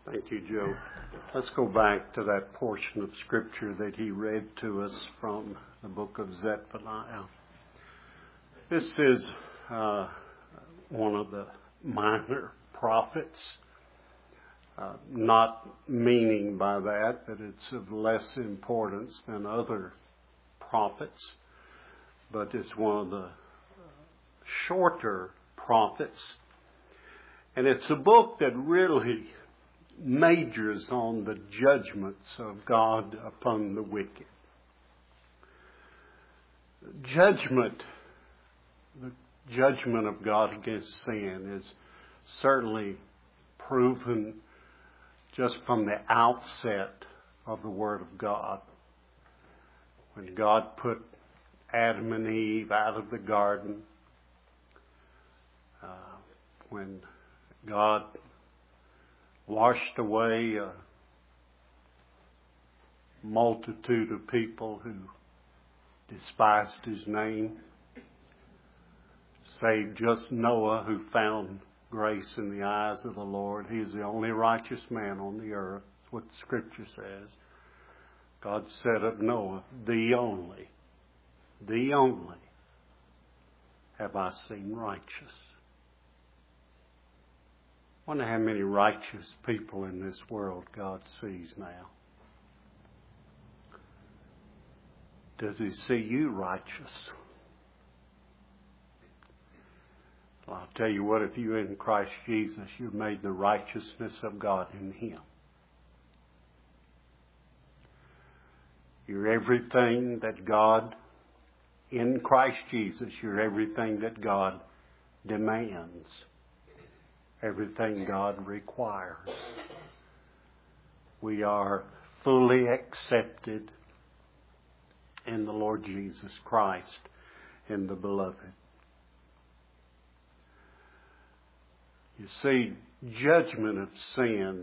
Thank you, Joe. Let's go back to that portion of Scripture that he read to us from the book of Zephaniah. This is one of the minor prophets, not meaning by that it's of less importance than other prophets, but it's one of the shorter prophets. And it's a book that really majors on the judgments of God upon the wicked. The judgment of God against sin is certainly proven just from the outset of the Word of God. When God put Adam and Eve out of the garden, when God washed away a multitude of people who despised His name, save just Noah, who found grace in the eyes of the Lord. He is the only righteous man on the earth. That's what the Scripture says. God said of Noah, the only have I seen righteous. I wonder how many righteous people in this world God sees now. Does He see you righteous? Well, I'll tell you what, if you're in Christ Jesus, you're made the righteousness of God in Him. You're everything that God, in Christ Jesus, you're everything that God demands. Everything God requires. We are fully accepted in the Lord Jesus Christ, in the Beloved. You see, judgment of sin,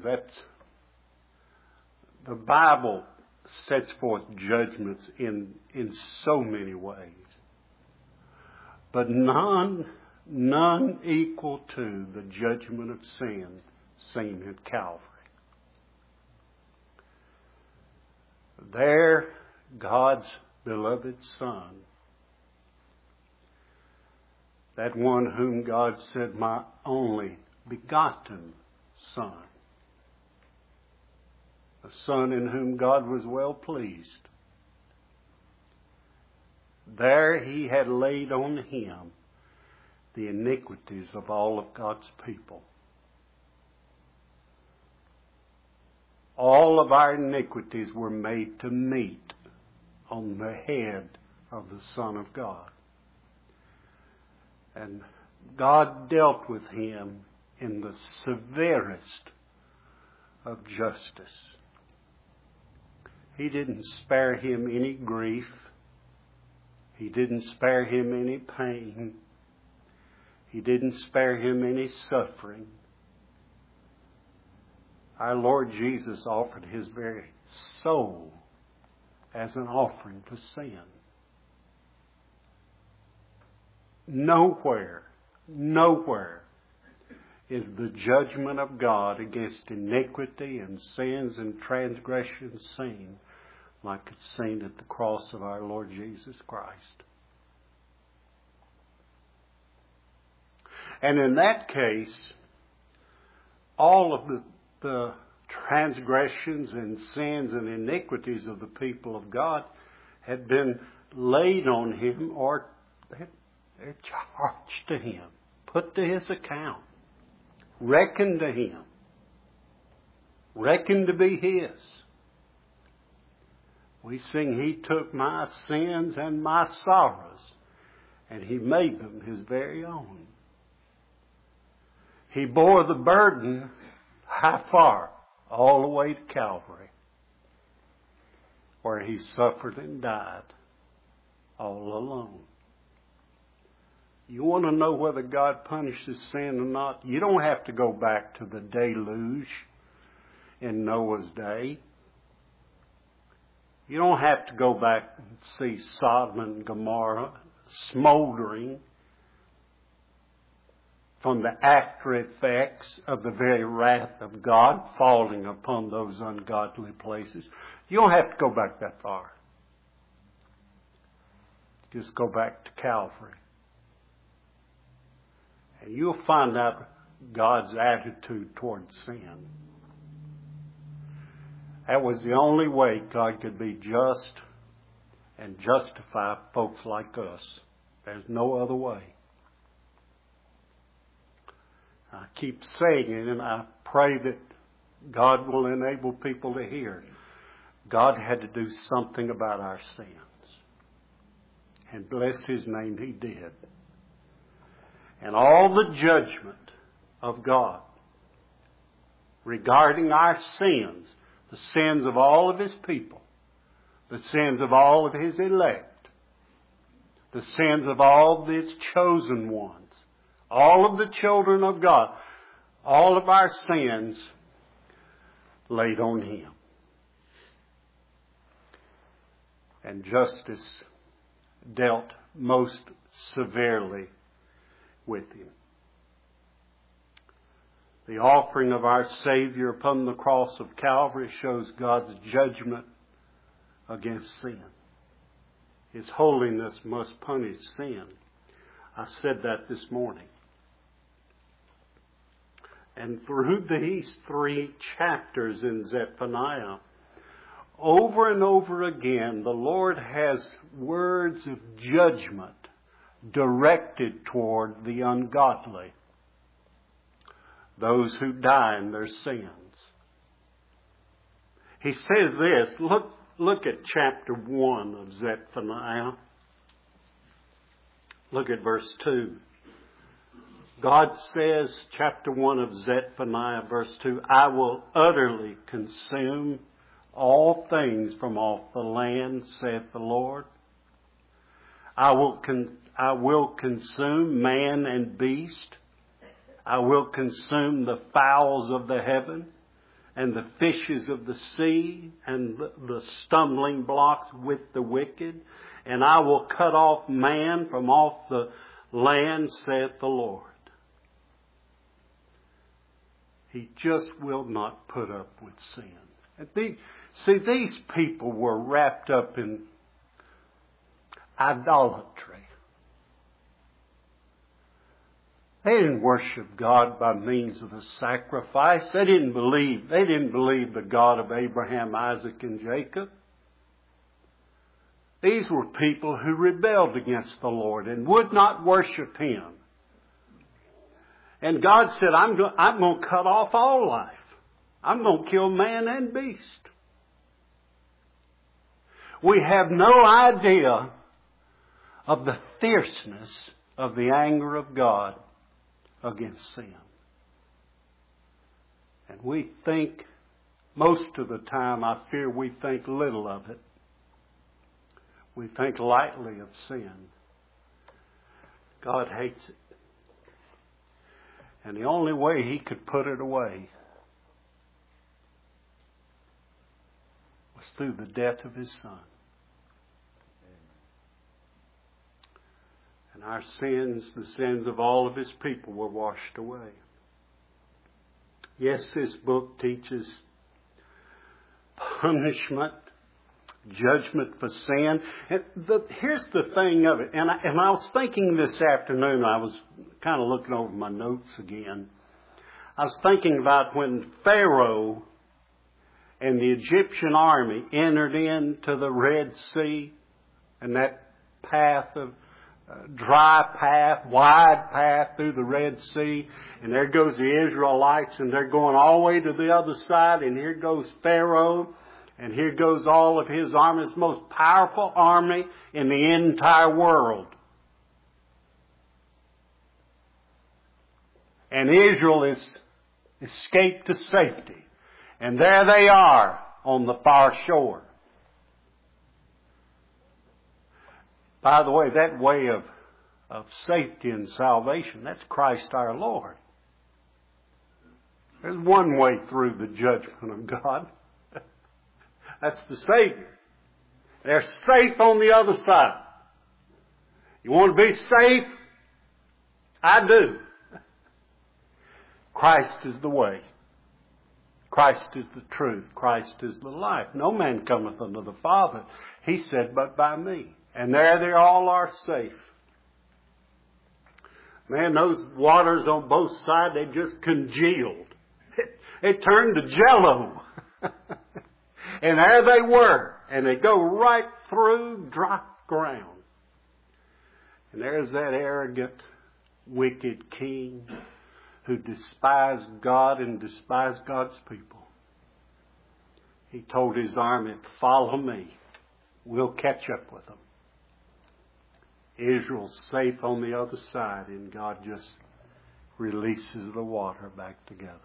the Bible sets forth judgments in so many ways. But none equal to the judgment of sin seen at Calvary. There, God's beloved Son, that one whom God said, my only begotten Son, a Son in whom God was well pleased, there He had laid on Him the iniquities of all of God's people. All of our iniquities were made to meet on the head of the Son of God. And God dealt with Him in the severest of justice. He didn't spare Him any grief. He didn't spare Him any pain. He didn't spare Him any suffering. Our Lord Jesus offered His very soul as an offering for sin. Nowhere is the judgment of God against iniquity and sins and transgressions seen like it's seen at the cross of our Lord Jesus Christ. And in that case, all of the transgressions and sins and iniquities of the people of God had been laid on Him, or they're charged to Him, put to His account, reckoned to Him, reckoned to be His. We sing, He took my sins and my sorrows, and He made them His very own. He bore the burden how far? All the way to Calvary, where He suffered and died all alone. You want to know whether God punishes sin or not? You don't have to go back to the deluge in Noah's day. You don't have to go back and see Sodom and Gomorrah smoldering, from the after effects of the very wrath of God falling upon those ungodly places. You don't have to go back that far. Just go back to Calvary. And you'll find out God's attitude toward sin. That was the only way God could be just and justify folks like us. There's no other way. I keep saying it, and I pray that God will enable people to hear. God had to do something about our sins. And bless His name, He did. And all the judgment of God regarding our sins, the sins of all of His people, the sins of all of His elect, the sins of all His chosen ones, all of the children of God, all of our sins laid on Him. And justice dealt most severely with Him. The offering of our Savior upon the cross of Calvary shows God's judgment against sin. His holiness must punish sin. I said that this morning. And through these 3 chapters in Zephaniah, over and over again, the Lord has words of judgment directed toward the ungodly, those who die in their sins. He says this, look at chapter 1 of Zephaniah. Look at verse 2. God says, chapter 1 of Zephaniah, verse 2, I will utterly consume all things from off the land, saith the Lord. I will consume man and beast. I will consume the fowls of the heaven and the fishes of the sea and the stumbling blocks with the wicked. And I will cut off man from off the land, saith the Lord. He just will not put up with sin. These people were wrapped up in idolatry. They didn't worship God by means of a sacrifice. They didn't believe the God of Abraham, Isaac, and Jacob. These were people who rebelled against the Lord and would not worship Him. And God said, I'm going to cut off all life. I'm going to kill man and beast. We have no idea of the fierceness of the anger of God against sin. And we think, most of the time, I fear we think little of it. We think lightly of sin. God hates it. And the only way He could put it away was through the death of His Son. And our sins, the sins of all of His people, were washed away. Yes, this book teaches punishment, judgment for sin. And here's the thing of it. And I was thinking this afternoon, I was kind of looking over my notes again. I was thinking about when Pharaoh and the Egyptian army entered into the Red Sea, and that path of dry path, wide path through the Red Sea, and there goes the Israelites, and they're going all the way to the other side, and here goes Pharaoh, and here goes all of his army. It's the most powerful army in the entire world. And Israel has escaped to safety. And there they are on the far shore. By the way, that way of safety and salvation, that's Christ our Lord. There's one way through the judgment of God. That's the Savior. They're safe on the other side. You want to be safe? I do. Christ is the way. Christ is the truth. Christ is the life. No man cometh unto the Father, he said, but by me. And there they all are safe. Man, those waters on both sides, they just congealed. It turned to jello. And there they were. And they go right through dry ground. And there's that arrogant, wicked king who despised God and despised God's people. He told his army, follow me. We'll catch up with them. Israel's safe on the other side, and God just releases the water back together.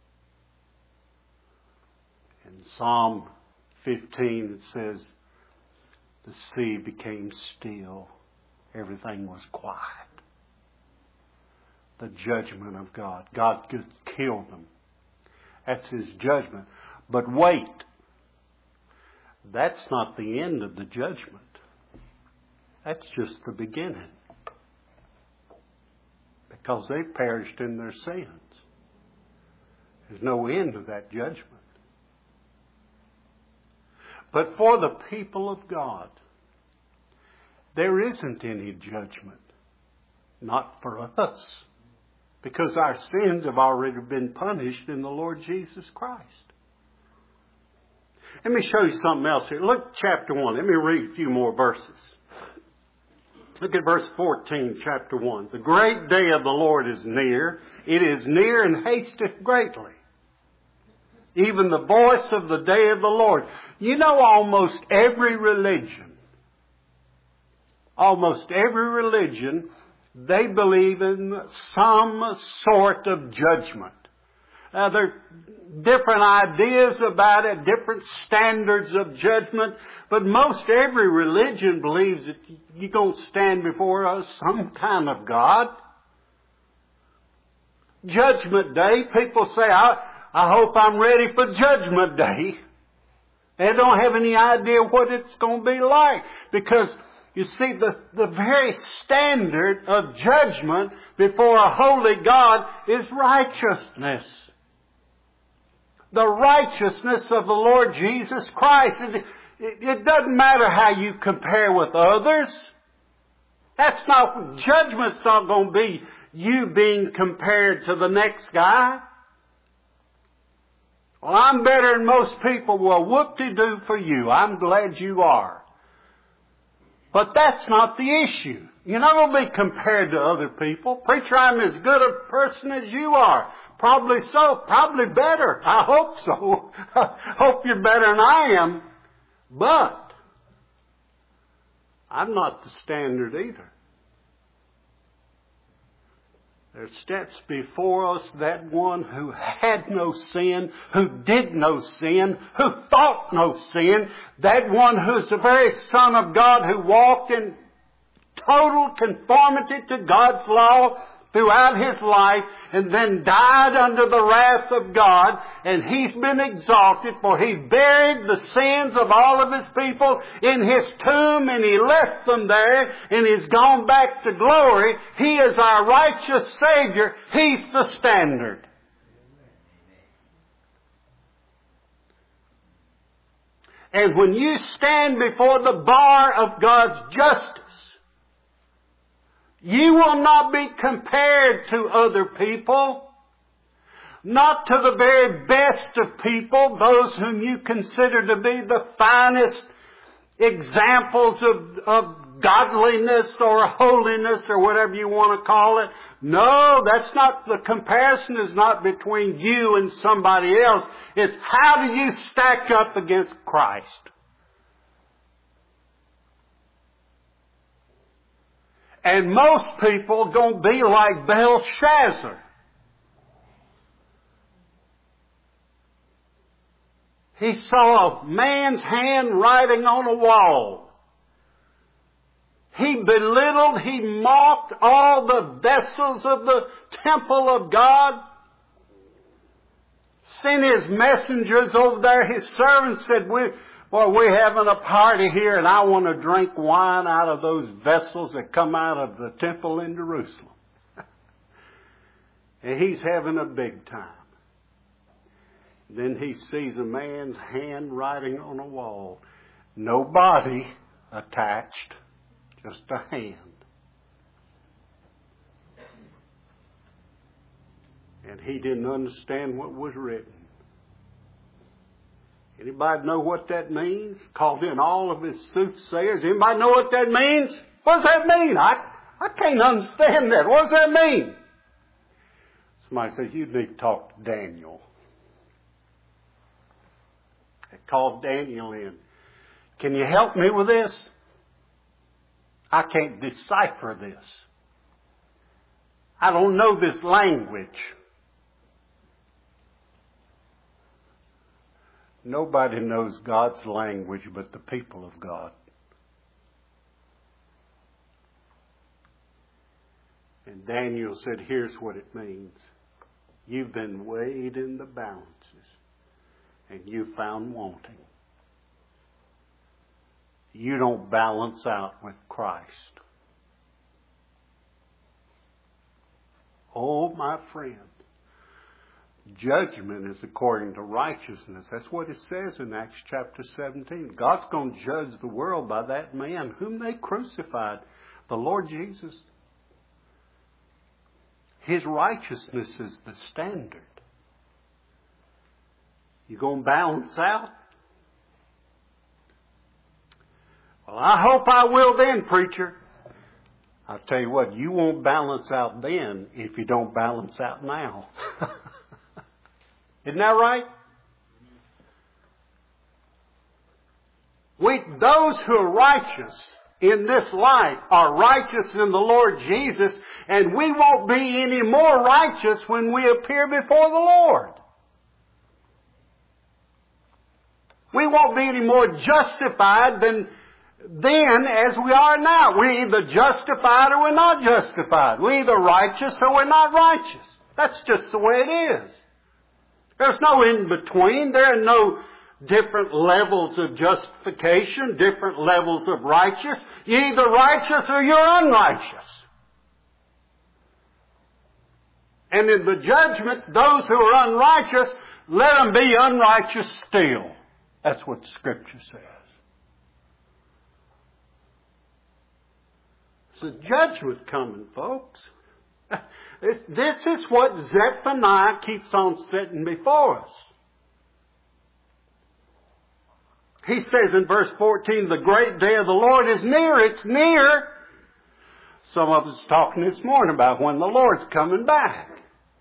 In Psalm 15 it says, the sea became still. Everything was quiet. The judgment of God. God could kill them. That's His judgment. But wait. That's not the end of the judgment. That's just the beginning. Because they perished in their sins. There's no end to that judgment. But for the people of God, there isn't any judgment. Not for us. Because our sins have already been punished in the Lord Jesus Christ. Let me show you something else here. Look at chapter 1. Let me read a few more verses. Look at verse 14, chapter 1. The great day of the Lord is near. It is near and hasteth greatly. Even the voice of the day of the Lord. You know, almost every religion, they believe in some sort of judgment. Now, there are different ideas about it, different standards of judgment, but most every religion believes that you're going to stand before some kind of God. Judgment Day, people say, I hope I'm ready for Judgment Day. They don't have any idea what it's going to be like, because you see, the very standard of judgment before a holy God is righteousness. The righteousness of the Lord Jesus Christ. It doesn't matter how you compare with others. Judgment's not going to be you being compared to the next guy. Well, I'm better than most people. Well, whoop-de-doo for you. I'm glad you are. But that's not the issue. You're not going to be compared to other people. Preacher, I'm as good a person as you are. Probably so. Probably better. I hope so. I hope you're better than I am. But I'm not the standard either. There steps before us that one who had no sin, who did no sin, who thought no sin, that one who is the very Son of God, who walked in total conformity to God's law throughout His life, and then died under the wrath of God, and He's been exalted, for He buried the sins of all of His people in His tomb, and He left them there, and He's gone back to glory. He is our righteous Savior. He's the standard. And when you stand before the bar of God's justice, you will not be compared to other people, not to the very best of people, those whom you consider to be the finest examples of godliness or holiness or whatever you want to call it. No, the comparison is not between you and somebody else. It's how do you stack up against Christ? And most people are going to be like Belshazzar. He saw a man's hand writing on a wall. He belittled, he mocked all the vessels of the temple of God. Sent his messengers over there. His servants said, we're having a party here, and I want to drink wine out of those vessels that come out of the temple in Jerusalem. And he's having a big time. Then he sees a man's hand writing on a wall. No body attached, just a hand. And he didn't understand what was written. Anybody know what that means? Called in all of his soothsayers. Anybody know what that means? What does that mean? I can't understand that. What does that mean? Somebody says, you need to talk to Daniel. They called Daniel in. Can you help me with this? I can't decipher this. I don't know this language. Nobody knows God's language but the people of God. And Daniel said, here's what it means. You've been weighed in the balances and you found wanting. You don't balance out with Christ. Oh, my friend. Judgment is according to righteousness. That's what it says in Acts chapter 17. God's going to judge the world by that man whom they crucified, the Lord Jesus. His righteousness is the standard. You going to balance out? Well, I hope I will then, preacher. I'll tell you what, you won't balance out then if you don't balance out now. Isn't that right? Those who are righteous in this life are righteous in the Lord Jesus, and we won't be any more righteous when we appear before the Lord. We won't be any more justified than then as we are now. We're either justified or we're not justified. We're either righteous or we're not righteous. That's just the way it is. There's no in between. There are no different levels of justification, different levels of righteous. You're either righteous or you're unrighteous. And in the judgments, those who are unrighteous, let them be unrighteous still. That's what Scripture says. It's a judgment coming, folks. This is what Zephaniah keeps on setting before us. He says in verse 14, the great day of the Lord is near. It's near. Some of us talking this morning about when the Lord's coming back.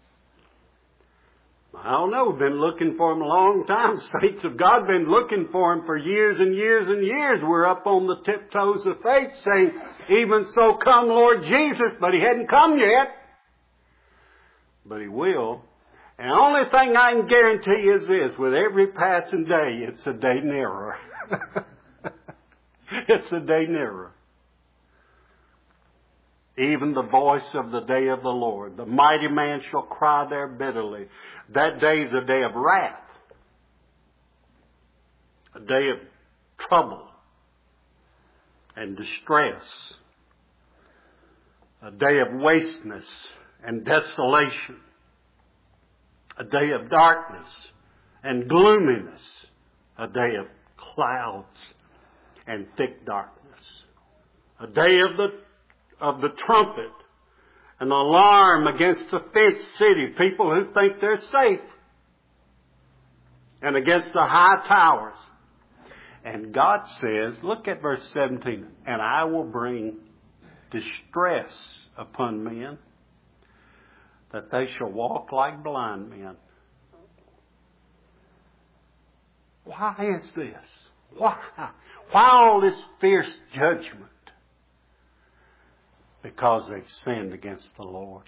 I don't know. We've been looking for Him a long time. Saints of God have been looking for Him for years and years and years. We're up on the tiptoes of faith saying, even so come Lord Jesus. But He hadn't come yet. But He will. And the only thing I can guarantee is this. With every passing day, it's a day nearer. It's a day nearer. Even the voice of the day of the Lord. The mighty man shall cry there bitterly. That day is a day of wrath. A day of trouble and distress. A day of wasteness and desolation. A day of darkness and gloominess. A day of clouds and thick darkness. A day of the trumpet, an alarm against the fenced city, people who think they're safe, and against the high towers. And God says, look at verse 17, and I will bring distress upon men, that they shall walk like blind men. Why is this? Why all this fierce judgment? Because they've sinned against the Lord.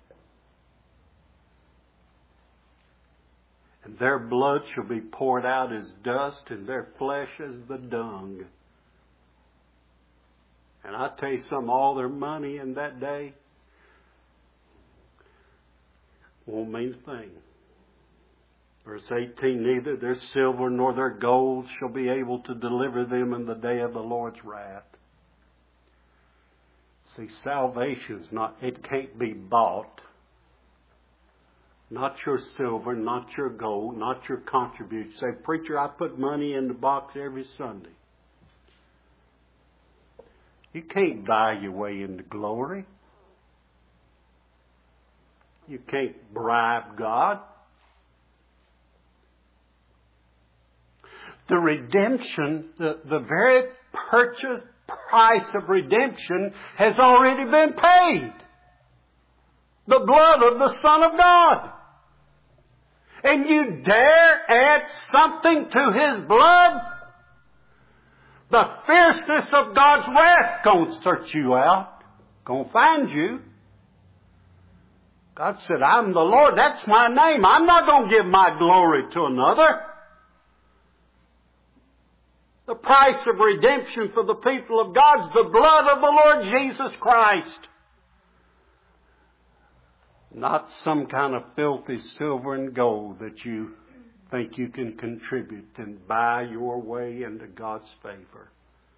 And their blood shall be poured out as dust, and their flesh as the dung. And I tell you something, all their money in that day won't mean a thing. Verse 18, neither their silver nor their gold shall be able to deliver them in the day of the Lord's wrath. See, salvation's not, it can't be bought. Not your silver, not your gold, not your contribution. Say, preacher, I put money in the box every Sunday. You can't buy your way into glory. You can't bribe God. The redemption, the very purchase price of redemption has already been paid. The blood of the Son of God. And you dare add something to His blood? The fierceness of God's wrath gonna search you out. Gonna find you. God said, I'm the Lord. That's my name. I'm not gonna give my glory to another. The price of redemption for the people of God is the blood of the Lord Jesus Christ. Not some kind of filthy silver and gold that you think you can contribute and buy your way into God's favor.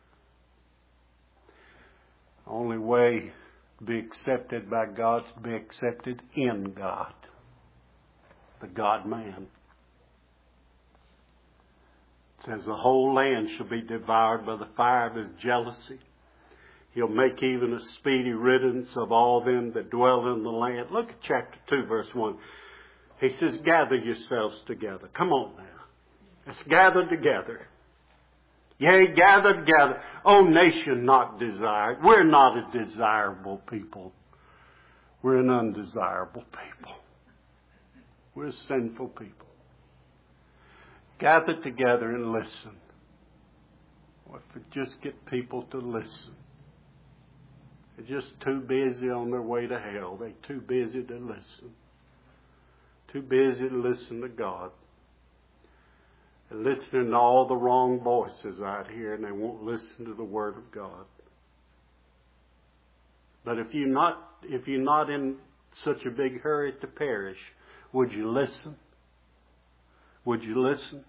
The only way to be accepted by God is to be accepted in God, the God-man. It says the whole land shall be devoured by the fire of His jealousy. He'll make even a speedy riddance of all them that dwell in the land. Look at chapter 2, verse 1. He says, gather yourselves together. Come on now. Let's gather together. Yea, gather together. O nation not desired. We're not a desirable people. We're an undesirable people. We're a sinful people. Gather together and listen. Well, if we just get people to listen. They're just too busy on their way to hell. They're too busy to listen. Too busy to listen to God. They're listening to all the wrong voices out here, and they won't listen to the Word of God. But if you're not in such a big hurry to perish, would you listen? Would you listen?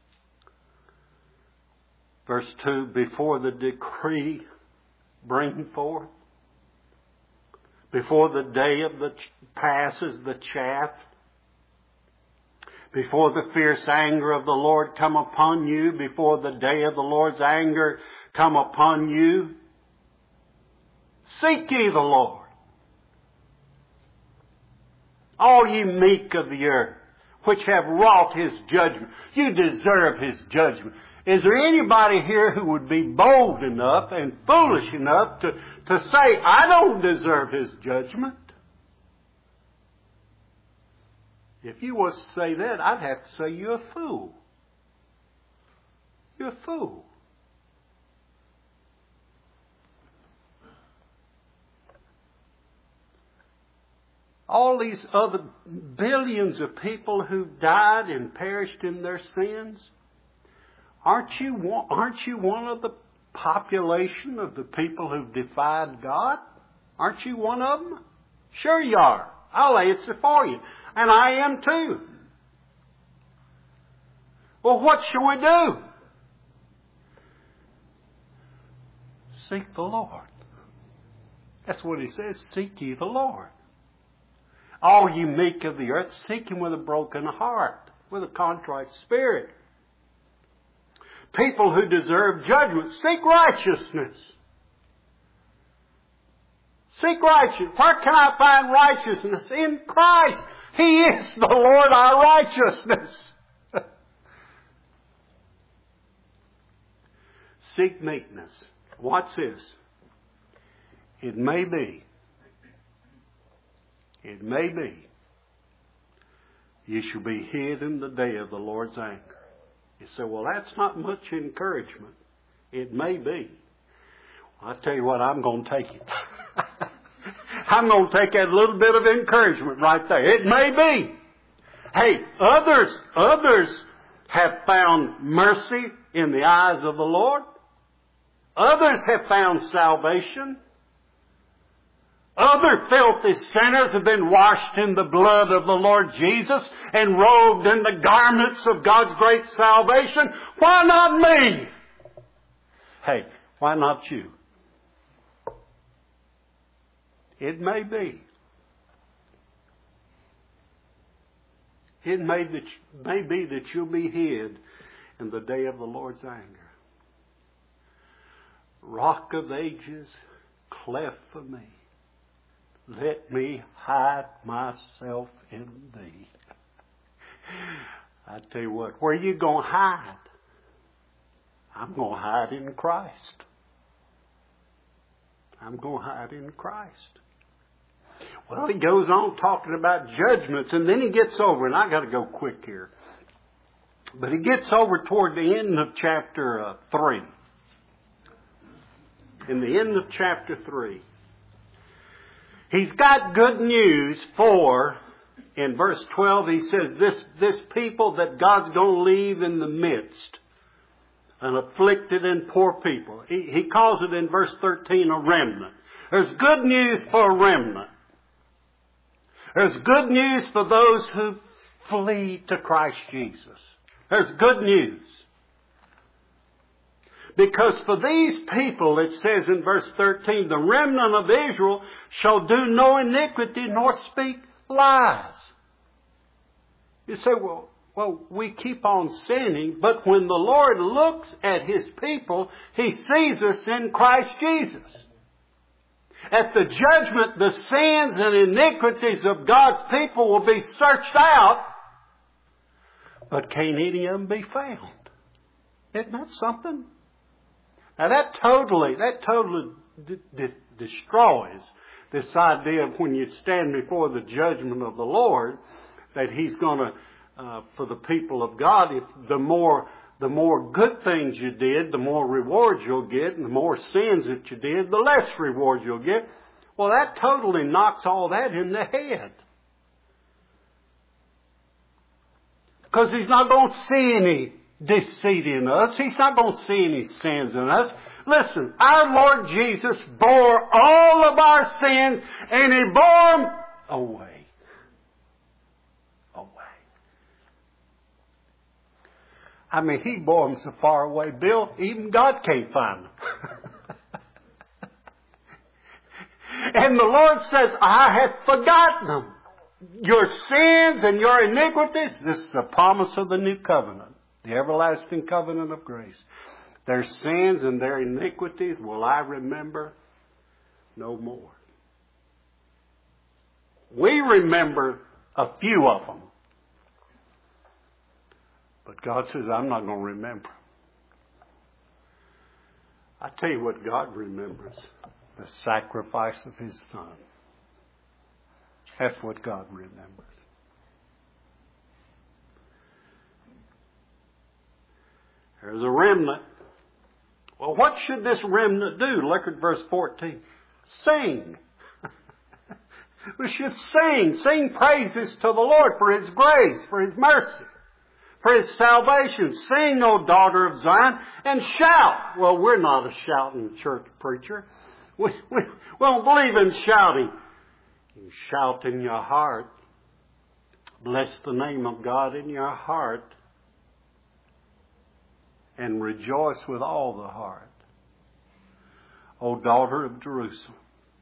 Verse 2, before the decree bring forth, before the day of the passes the chaff, before the fierce anger of the Lord come upon you, before the day of the Lord's anger come upon you, seek ye the Lord. All ye meek of the earth, which have wrought His judgment. You deserve His judgment. Is there anybody here who would be bold enough and foolish enough to say, I don't deserve His judgment? If you was to say that, I'd have to say you're a fool. You're a fool. All these other billions of people who died and perished in their sins, aren't you one of the population of the people who defied God? Aren't you one of them? Sure you are. I'll answer for you. And I am too. Well, what shall we do? Seek the Lord. That's what He says. Seek ye the Lord. All you meek of the earth, seek Him with a broken heart, with a contrite spirit. People who deserve judgment, seek righteousness. Seek righteousness. Where can I find righteousness? In Christ. He is the Lord our righteousness. Seek meekness. Watch this. It may be you shall be hid in the day of the Lord's anger. You say, well, that's not much encouragement. It may be. I'll tell you what, I'm going to take it. I'm going to take that little bit of encouragement right there. It may be. Hey, others have found mercy in the eyes of the Lord. Others have found salvation. Other filthy sinners have been washed in the blood of the Lord Jesus and robed in the garments of God's great salvation. Why not me? Hey, why not you? It may be. It may be that you'll be hid in the day of the Lord's anger. Rock of ages, cleft for me. Let me hide myself in thee. I tell you what, where are you going to hide? I'm going to hide in Christ. I'm going to hide in Christ. Well, he goes on talking about judgments, and then he gets over, and I got to go quick here. But he gets over toward the end of chapter 3. In the end of chapter 3, he's got good news for, in verse 12, he says, this people that God's going to leave in the midst, an afflicted and poor people. He calls it in verse 13 a remnant. There's good news for a remnant. There's good news for those who flee to Christ Jesus. There's good news. Because for these people, it says in verse 13, the remnant of Israel shall do no iniquity nor speak lies. You say, well, we keep on sinning, but when the Lord looks at His people, He sees us in Christ Jesus. At the judgment, the sins and iniquities of God's people will be searched out, but can't any of them be found. Isn't that something? Now that totally destroys this idea of when you stand before the judgment of the Lord, that He's going to, for the people of God, if the more good things you did, the more rewards you'll get, and the more sins that you did, the less rewards you'll get. Well, that totally knocks all that in the head. Because He's not going to see any deceit in us. He's not going to see any sins in us. Listen, our Lord Jesus bore all of our sins, and He bore them away. I mean, He bore them so far away, Bill, even God can't find them. And the Lord says, I have forgotten them. Your sins and your iniquities. This is the promise of the new covenant, the everlasting covenant of grace. Their sins and their iniquities will I remember no more. We remember a few of them. But God says, I'm not going to remember. I tell you what God remembers. The sacrifice of His Son. That's what God remembers. There's a remnant. Well, what should this remnant do? Look at verse 14. Sing. We should sing. Sing praises to the Lord for His grace, for His mercy, for His salvation. Sing, O daughter of Zion, and shout. Well, we're not a shouting church preacher. We don't believe in shouting. You shout in your heart. Bless the name of God in your heart. And rejoice with all the heart. O daughter of Jerusalem.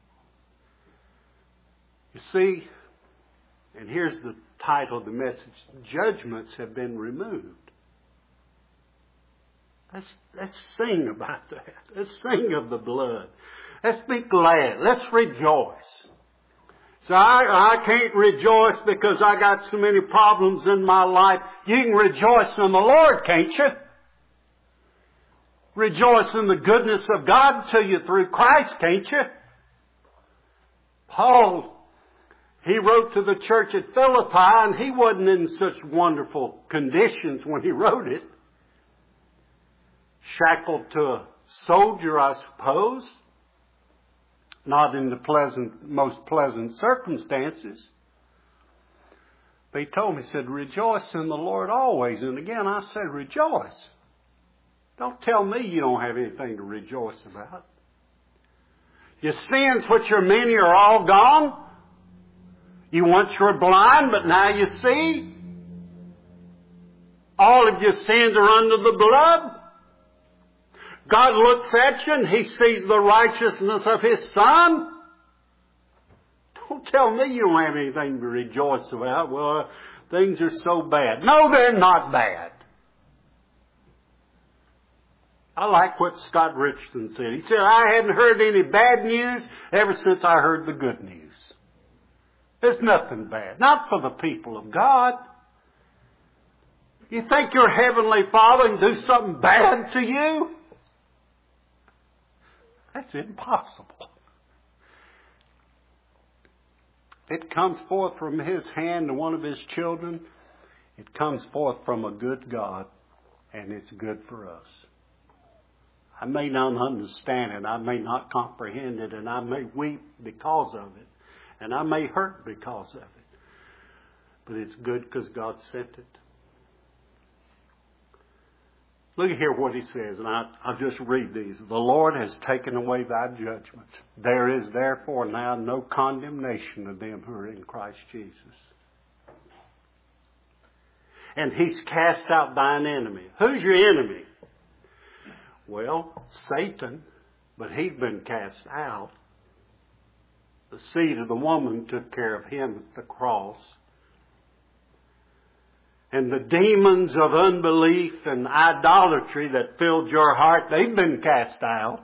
You see, and here's the title of the message, judgments have been removed. Let's sing about that. Let's sing of the blood. Let's be glad. Let's rejoice. So I can't rejoice because I got so many problems in my life. You can rejoice in the Lord, can't you? Rejoice in the goodness of God to you through Christ, can't you? Paul, he wrote to the church at Philippi, and he wasn't in such wonderful conditions when he wrote it. Shackled to a soldier, I suppose. Not in the most pleasant circumstances. But he told me, he said, rejoice in the Lord always. And again, I said, rejoice. Don't tell me you don't have anything to rejoice about. Your sins, which are many, are all gone. You once were blind, but now you see. All of your sins are under the blood. God looks at you and He sees the righteousness of His Son. Don't tell me you don't have anything to rejoice about. Well, Things are so bad. No, they're not bad. I like what Scott Richardson said. He said, I hadn't heard any bad news ever since I heard the good news. There's nothing bad. Not for the people of God. You think your Heavenly Father can do something bad to you? That's impossible. It comes forth from His hand to one of His children. It comes forth from a good God, and it's good for us. I may not understand it, I may not comprehend it, and I may weep because of it, and I may hurt because of it. But it's good because God sent it. Look at here what He says, and I'll just read these. The Lord has taken away thy judgments. There is therefore now no condemnation of them who are in Christ Jesus. And He's cast out thine enemy. Who's your enemy? Well, Satan, but he's been cast out. The seed of the woman took care of him at the cross. And the demons of unbelief and idolatry that filled your heart, they've been cast out.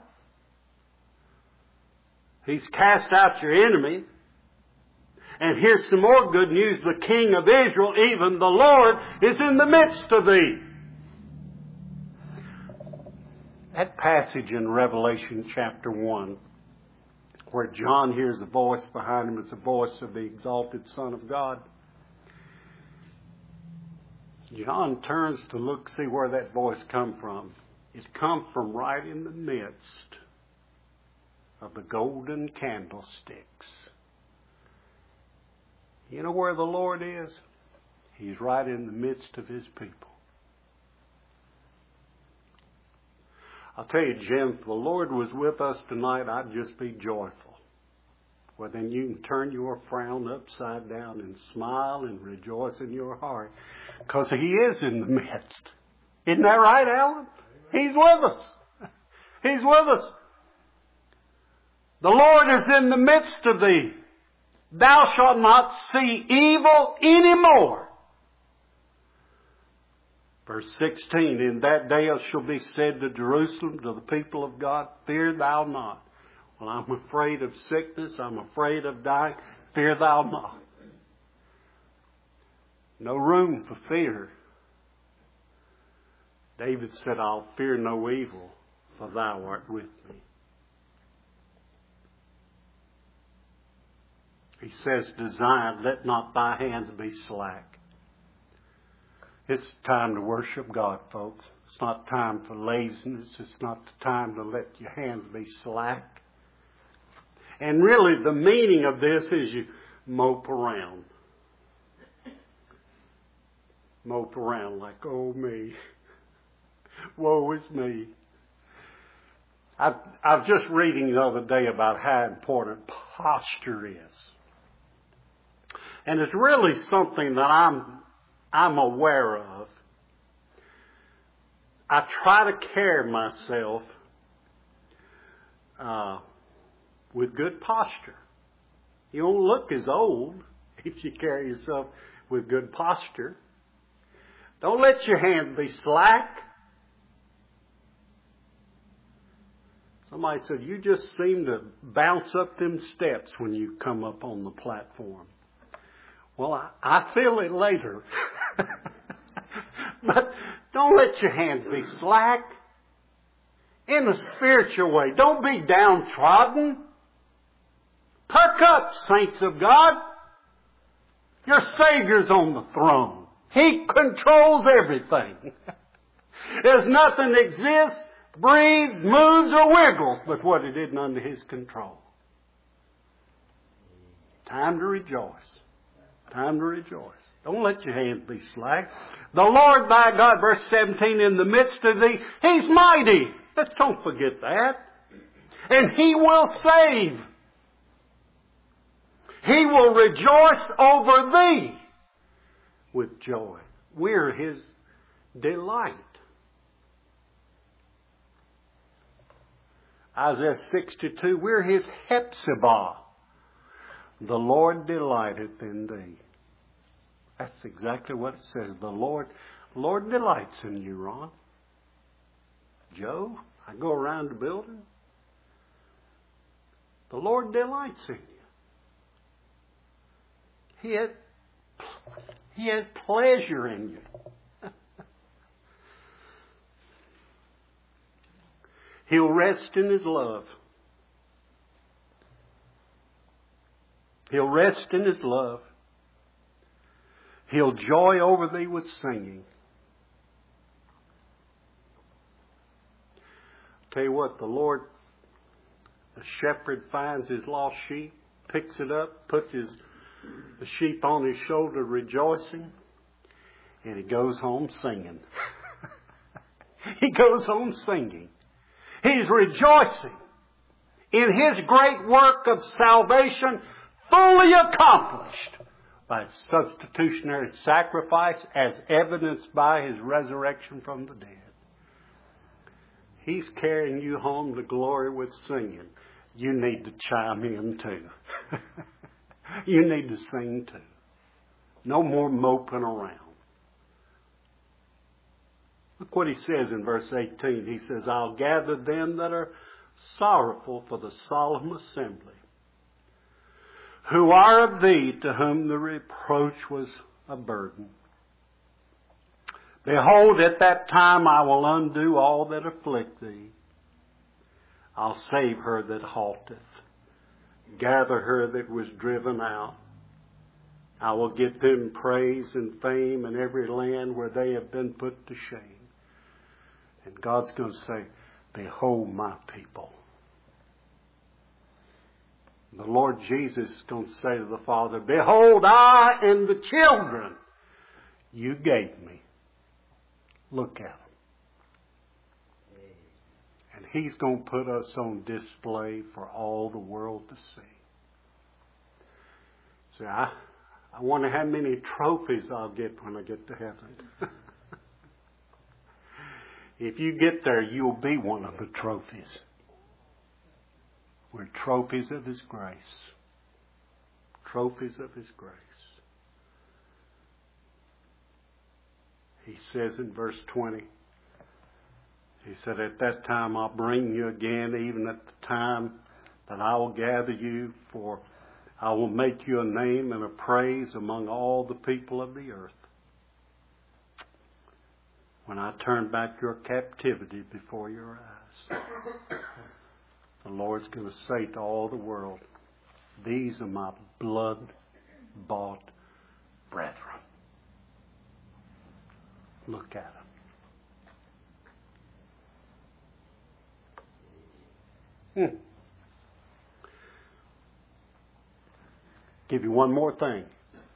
He's cast out your enemy. And here's some more good news. The King of Israel, even the Lord, is in the midst of thee. That passage in Revelation chapter 1, where John hears a voice behind him, is the voice of the exalted Son of God. John turns to look, see where that voice come from. It come from right in the midst of the golden candlesticks. You know where the Lord is? He's right in the midst of His people. I'll tell you, Jim, if the Lord was with us tonight, I'd just be joyful. Well, then you can turn your frown upside down and smile and rejoice in your heart. Because He is in the midst. Isn't that right, Alan? He's with us. He's with us. The Lord is in the midst of thee. Thou shalt not see evil anymore. Verse 16, in that day it shall be said to Jerusalem, to the people of God, fear thou not. Well, I'm afraid of sickness. I'm afraid of dying. Fear thou not. No room for fear. David said, I'll fear no evil, for thou art with me. He says to Zion, let not thy hands be slack. It's time to worship God, folks. It's not time for laziness. It's not the time to let your hands be slack. And really, the meaning of this is you mope around. Mope around like, oh me. Woe is me. I was just reading the other day about how important posture is. And it's really something that I'm aware of. I try to carry myself with good posture. You won't look as old if you carry yourself with good posture. Don't let your hands be slack. Somebody said, you just seem to bounce up them steps when you come up on the platform. Well, I feel it later. But don't let your hands be slack. In a spiritual way. Don't be downtrodden. Perk up, saints of God. Your Savior's on the throne. He controls everything. There's nothing exists, breathes, moves, or wiggles but what it isn't under His control. Time to rejoice. Time to rejoice. Don't let your hands be slack. The Lord thy God, verse 17, in the midst of thee, He's mighty. Let's don't forget that. And He will save. He will rejoice over thee with joy. We're His delight. Isaiah 62, we're His Hephzibah. The Lord delighteth in thee. That's exactly what it says. The Lord delights in you, Ron. Joe, I go around the building. The Lord delights in you. He has pleasure in you. He'll rest in His love. He'll rest in His love. He'll joy over thee with singing. Tell you what, the shepherd finds his lost sheep, picks it up, puts the sheep on his shoulder rejoicing, and he goes home singing. He goes home singing. He's rejoicing in His great work of salvation, fully accomplished by substitutionary sacrifice as evidenced by His resurrection from the dead. He's carrying you home to glory with singing. You need to chime in too. You need to sing too. No more moping around. Look what He says in verse 18. He says, I'll gather them that are sorrowful for the solemn assembly, who are of thee, to whom the reproach was a burden. Behold, at that time I will undo all that afflict thee. I'll save her that halteth, gather her that was driven out. I will get them praise and fame in every land where they have been put to shame. And God's going to say, behold my people. The Lord Jesus is going to say to the Father, behold, I and the children you gave me. Look at them. And He's going to put us on display for all the world to see. See, I wonder how many trophies I'll get when I get to heaven. If you get there, you'll be one of the trophies. We're trophies of His grace. Trophies of His grace. He says in verse 20, He said, at that time I'll bring you again, even at the time that I will gather you, for I will make you a name and a praise among all the people of the earth. When I turn back your captivity before your eyes. The Lord's going to say to all the world, these are my blood-bought brethren. Look at them. Give you one more thing.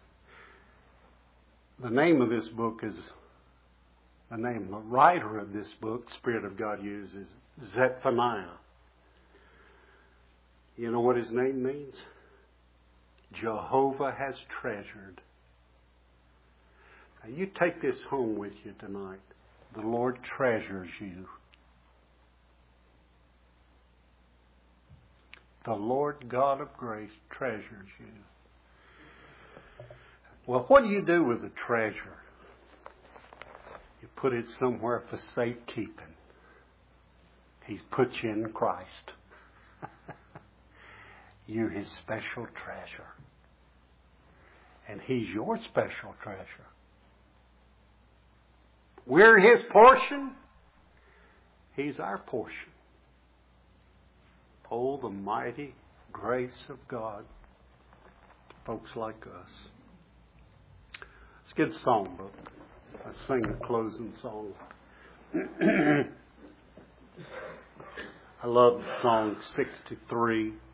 The name of this book is, the writer of this book, the Spirit of God uses, Zephaniah. You know what his name means? Jehovah has treasured. Now you take this home with you tonight. The Lord treasures you. The Lord God of grace treasures you. Well, what do you do with the treasure? You put it somewhere for safekeeping. He's put you in Christ. You're His special treasure. And He's your special treasure. We're His portion. He's our portion. Oh, the mighty grace of God to folks like us. Let's get a song, brother. Let's sing a closing song. I love song 63.